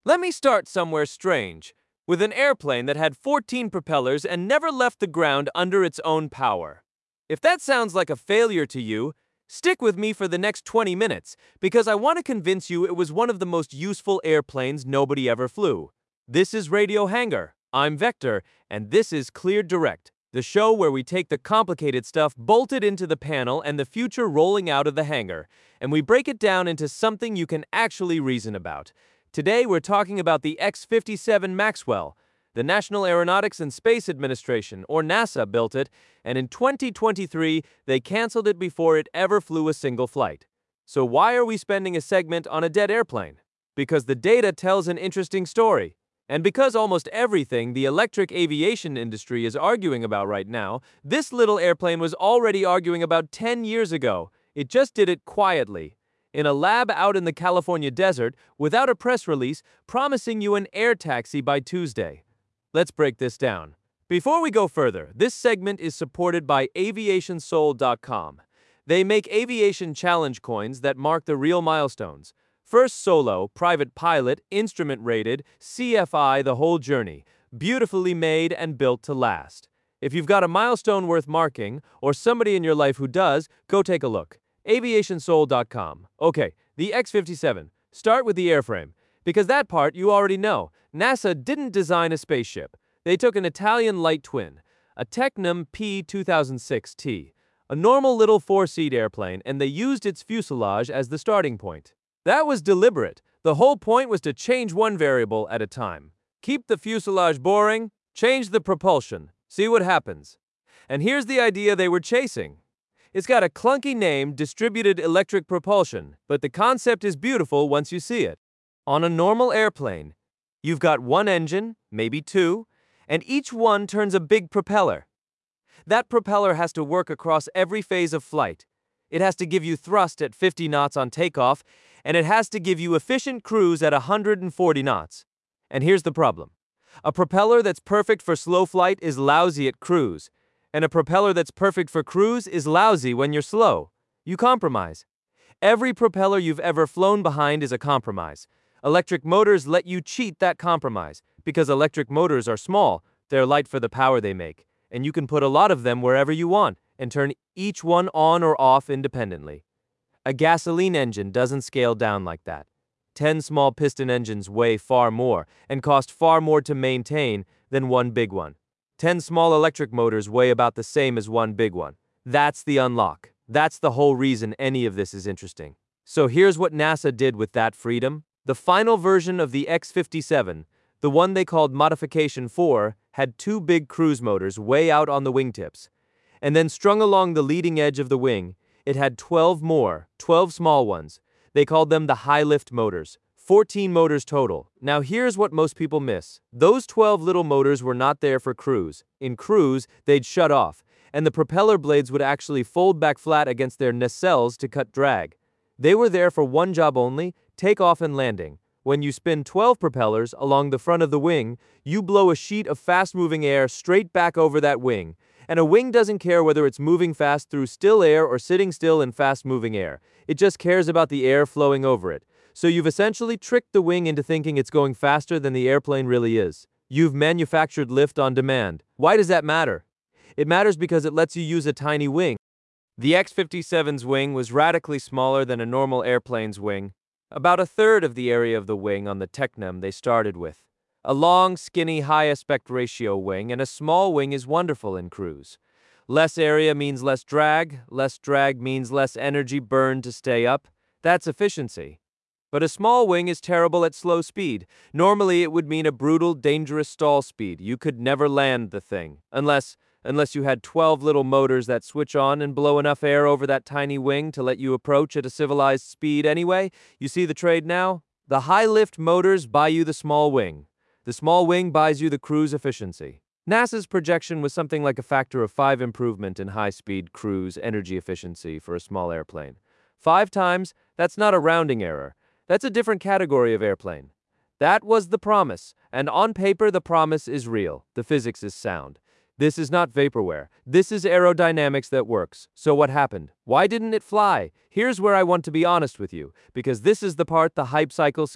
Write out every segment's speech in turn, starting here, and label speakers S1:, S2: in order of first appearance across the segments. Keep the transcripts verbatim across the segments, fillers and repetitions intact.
S1: Let me start somewhere strange, with an airplane that had fourteen propellers and never left the ground under its own power. If that sounds like a failure to you, stick with me for the next twenty minutes, because I want to convince you it was one of the most useful airplanes nobody ever flew. This is Radio Hangar. I'm Vector, and this is Clear Direct, the show where we take the complicated stuff bolted into the panel and the future rolling out of the hangar, and we break it down into something you can actually reason about. Today we're talking about the X fifty-seven Maxwell. The National Aeronautics and Space Administration, or NASA, built it, and in twenty twenty-three they canceled it before it ever flew a single flight. So why are we spending a segment on a dead airplane? Because the data tells an interesting story. And because almost everything the electric aviation industry is arguing about right now, this little airplane was already arguing about ten years ago. It just did it quietly, in a lab out in the California desert, without a press release, promising you an air taxi by Tuesday. Let's break this down. Before we go further, this segment is supported by aviation soul dot com. They make aviation challenge coins that mark the real milestones. First solo, private pilot, instrument rated, C F I, the whole journey. Beautifully made and built to last. If you've got a milestone worth marking, or somebody in your life who does, go take a look. aviation soul dot com. Okay, the X fifty-seven. Start with the airframe, because that part you already know. NASA didn't design a spaceship. They took an Italian light twin, a Tecnam P two thousand six T, a normal little four-seat airplane, and they used its fuselage as the starting point. That was deliberate. The whole point was to change one variable at a time. Keep the fuselage boring, change the propulsion, see what happens. And here's the idea they were chasing. It's got a clunky name, distributed electric propulsion, but the concept is beautiful once you see it. On a normal airplane, you've got one engine, maybe two, and each one turns a big propeller. That propeller has to work across every phase of flight. It has to give you thrust at fifty knots on takeoff, and it has to give you efficient cruise at one hundred forty knots. And here's the problem. A propeller that's perfect for slow flight is lousy at cruise, and a propeller that's perfect for cruise is lousy when you're slow. You compromise. Every propeller you've ever flown behind is a compromise. Electric motors let you cheat that compromise, because electric motors are small, they're light for the power they make, and you can put a lot of them wherever you want and turn each one on or off independently. A gasoline engine doesn't scale down like that. Ten small piston engines weigh far more and cost far more to maintain than one big one. Ten small electric motors weigh about the same as one big one. That's the unlock. That's the whole reason any of this is interesting. So here's what NASA did with that freedom. The final version of the X fifty-seven, the one they called Modification four, had two big cruise motors way out on the wingtips. And then strung along the leading edge of the wing, it had twelve more, twelve small ones. They called them the high-lift motors. fourteen motors total. Now here's what most people miss. Those twelve little motors were not there for cruise. In cruise, they'd shut off, and the propeller blades would actually fold back flat against their nacelles to cut drag. They were there for one job only, takeoff and landing. When you spin twelve propellers along the front of the wing, you blow a sheet of fast-moving air straight back over that wing. And a wing doesn't care whether it's moving fast through still air or sitting still in fast-moving air. It just cares about the air flowing over it. So you've essentially tricked the wing into thinking it's going faster than the airplane really is. You've manufactured lift on demand. Why does that matter? It matters because it lets you use a tiny wing. The X fifty-seven's wing was radically smaller than a normal airplane's wing, about a third of the area of the wing on the Tecnam they started with. A long, skinny, high aspect ratio wing and a small wing is wonderful in cruise. Less area means less drag, less drag means less energy burned to stay up. That's efficiency. But a small wing is terrible at slow speed. Normally it would mean a brutal, dangerous stall speed. You could never land the thing, unless, unless you had twelve little motors that switch on and blow enough air over that tiny wing to let you approach at a civilized speed anyway. You see the trade now? The high-lift motors buy you the small wing. The small wing buys you the cruise efficiency. NASA's projection was something like a factor of five improvement in high-speed cruise energy efficiency for a small airplane. Five times? That's not a rounding error. That's a different category of airplane. That was the promise, and on paper the promise is real. The physics is sound. This is not vaporware. This is aerodynamics that works. So what happened? Why didn't it fly? Here's where I want to be honest with you, because this is the part the hype cycle skips.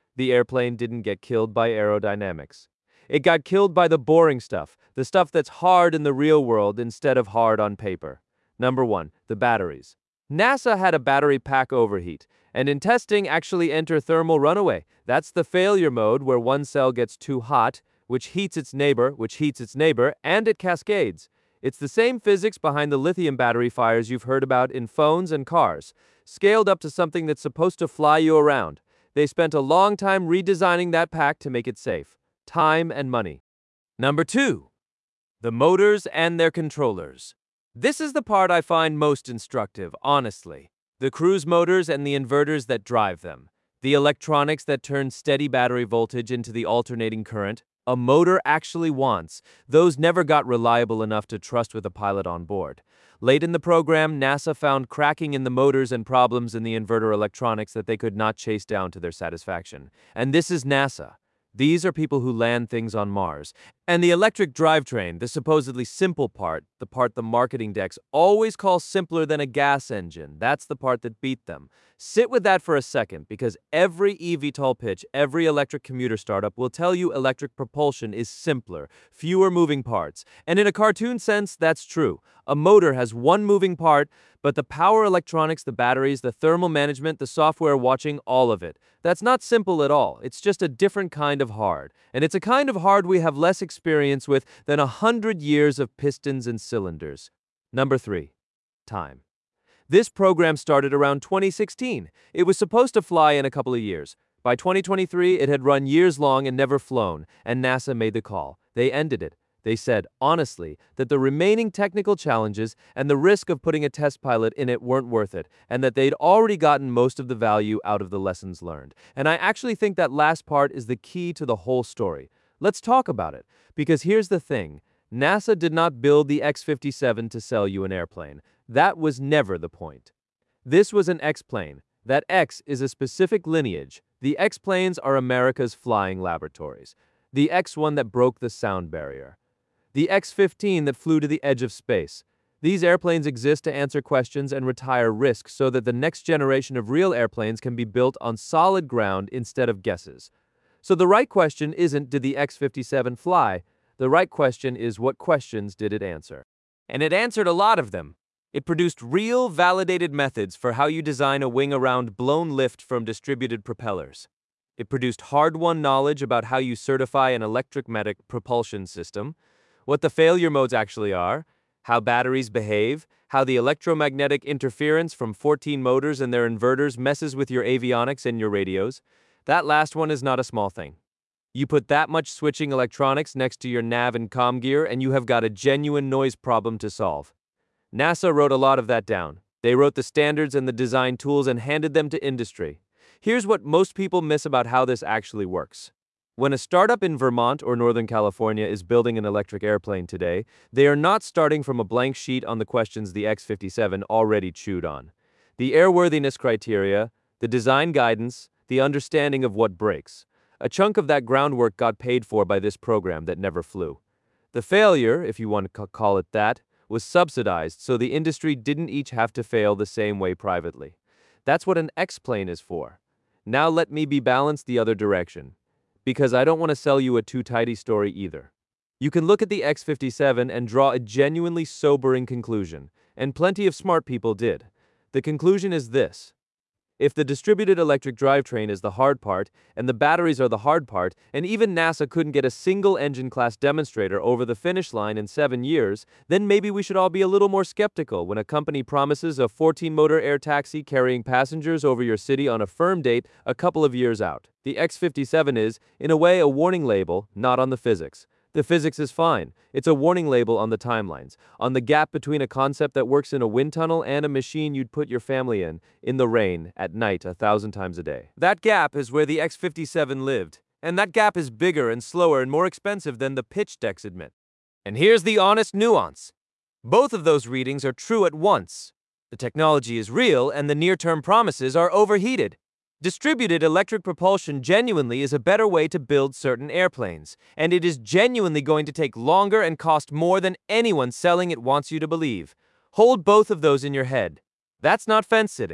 S1: the airplane didn't get killed by aerodynamics. It got killed by the boring stuff, the stuff that's hard in the real world instead of hard on paper. Number one, the batteries. NASA had a battery pack overheat, and in testing actually enter thermal runaway. That's the failure mode where one cell gets too hot, which heats its neighbor, which heats its neighbor, and it cascades. It's the same physics behind the lithium battery fires you've heard about in phones and cars, scaled up to something that's supposed to fly you around. They spent a long time redesigning that pack to make it safe. Time and money. Number two, the motors and their controllers. This is the part I find most instructive, honestly. The cruise motors and the inverters that drive them. The electronics that turn steady battery voltage into the alternating current a motor actually wants. Those never got reliable enough to trust with a pilot on board. Late in the program, NASA found cracking in the motors and problems in the inverter electronics that they could not chase down to their satisfaction. And this is NASA. These are people who land things on Mars. And the electric drivetrain, the supposedly simple part, the part the marketing decks always call simpler than a gas engine, that's the part that beat them. Sit with that for a second, because every eVTOL pitch, every electric commuter startup will tell you electric propulsion is simpler, fewer moving parts. And in a cartoon sense, that's true. A motor has one moving part, but the power electronics, the batteries, the thermal management, the software watching, all of it. That's not simple at all. It's just a different kind of hard. And it's a kind of hard we have less experience with than a hundred years of pistons and cylinders. Number three, time. This program started around twenty sixteen. It was supposed to fly in a couple of years. By twenty twenty-three, it had run years long and never flown, and NASA made the call. They ended it. They said, honestly, that the remaining technical challenges and the risk of putting a test pilot in it weren't worth it, and that they'd already gotten most of the value out of the lessons learned. And I actually think that last part is the key to the whole story. Let's talk about it, because here's the thing. NASA did not build the X fifty-seven to sell you an airplane. That was never the point. This was an X-plane. That X is a specific lineage. The X-planes are America's flying laboratories. The X one that broke the sound barrier. The X fifteen that flew to the edge of space. These airplanes exist to answer questions and retire risk so that the next generation of real airplanes can be built on solid ground instead of guesses. So the right question isn't, did the X fifty-seven fly? The right question is, what questions did it answer? And it answered a lot of them. It produced real, validated methods for how you design a wing-around blown lift from distributed propellers. It produced hard-won knowledge about how you certify an electromagnetic propulsion system, what the failure modes actually are, how batteries behave, how the electromagnetic interference from fourteen motors and their inverters messes with your avionics and your radios. That last one is not a small thing. You put that much switching electronics next to your nav and comm gear, and you have got a genuine noise problem to solve. NASA wrote a lot of that down. They wrote the standards and the design tools and handed them to industry. Here's what most people miss about how this actually works. When a startup in Vermont or Northern California is building an electric airplane today, they are not starting from a blank sheet on the questions the X fifty-seven already chewed on. The airworthiness criteria, the design guidance, the understanding of what breaks. A chunk of that groundwork got paid for by this program that never flew. The failure, if you want to call it that, was subsidized so the industry didn't each have to fail the same way privately. That's what an X-plane is for. Now let me be balanced the other direction, because I don't want to sell you a too tidy story either. You can look at the X fifty-seven and draw a genuinely sobering conclusion, and plenty of smart people did. The conclusion is this. If the distributed electric drivetrain is the hard part, and the batteries are the hard part, and even NASA couldn't get a single engine class demonstrator over the finish line in seven years, then maybe we should all be a little more skeptical when a company promises a fourteen motor air taxi carrying passengers over your city on a firm date a couple of years out. The X fifty-seven is, in a way, a warning label, not on the physics. The physics is fine. It's a warning label on the timelines, on the gap between a concept that works in a wind tunnel and a machine you'd put your family in, in the rain, at night, a thousand times a day. That gap is where the X fifty-seven lived, and that gap is bigger and slower and more expensive than the pitch decks admit. And here's the honest nuance. Both of those readings are true at once. The technology is real, and the near-term promises are overheated. Distributed electric propulsion genuinely is a better way to build certain airplanes, and it is genuinely going to take longer and cost more than anyone selling it wants you to believe. Hold both of those in your head. That's not fence-sitting.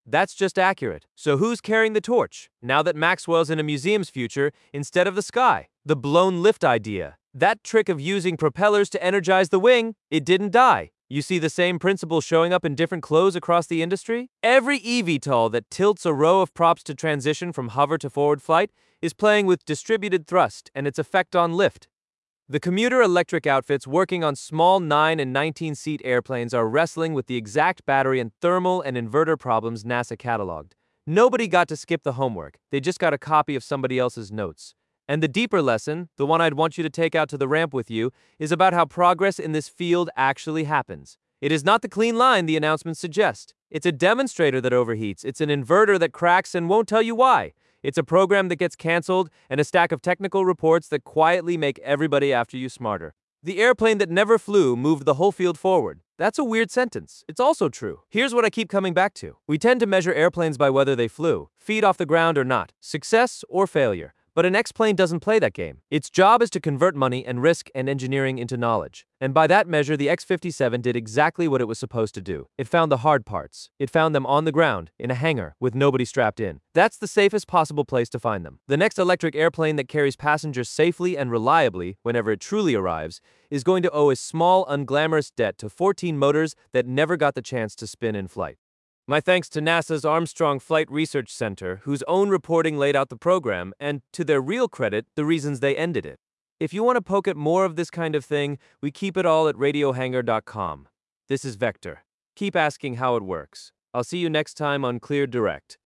S1: That's just accurate. So who's carrying the torch, now that Maxwell's in a museum's future instead of the sky? The blown lift idea. That trick of using propellers to energize the wing, it didn't die. You see the same principle showing up in different clothes across the industry? Every eVTOL that tilts a row of props to transition from hover to forward flight is playing with distributed thrust and its effect on lift. The commuter electric outfits working on small nine and nineteen seat airplanes are wrestling with the exact battery and thermal and inverter problems NASA cataloged. Nobody got to skip the homework, they just got a copy of somebody else's notes. And the deeper lesson, the one I'd want you to take out to the ramp with you, is about how progress in this field actually happens. It is not the clean line the announcements suggest. It's a demonstrator that overheats, it's an inverter that cracks and won't tell you why. It's a program that gets canceled, and a stack of technical reports that quietly make everybody after you smarter. The airplane that never flew moved the whole field forward. That's a weird sentence. It's also true. Here's what I keep coming back to. We tend to measure airplanes by whether they flew, feet off the ground or not, success or failure. But an X-plane doesn't play that game. Its job is to convert money and risk and engineering into knowledge. And by that measure, the X fifty-seven did exactly what it was supposed to do. It found the hard parts. It found them on the ground, in a hangar, with nobody strapped in. That's the safest possible place to find them. The next electric airplane that carries passengers safely and reliably, whenever it truly arrives, is going to owe a small, unglamorous debt to fourteen motors that never got the chance to spin in flight. My thanks to NASA's Armstrong Flight Research Center, whose own reporting laid out the program, and, to their real credit, the reasons they ended it. If you want to poke at more of this kind of thing, we keep it all at radio hangar dot com. This is Vector. Keep asking how it works. I'll see you next time on Clear Direct.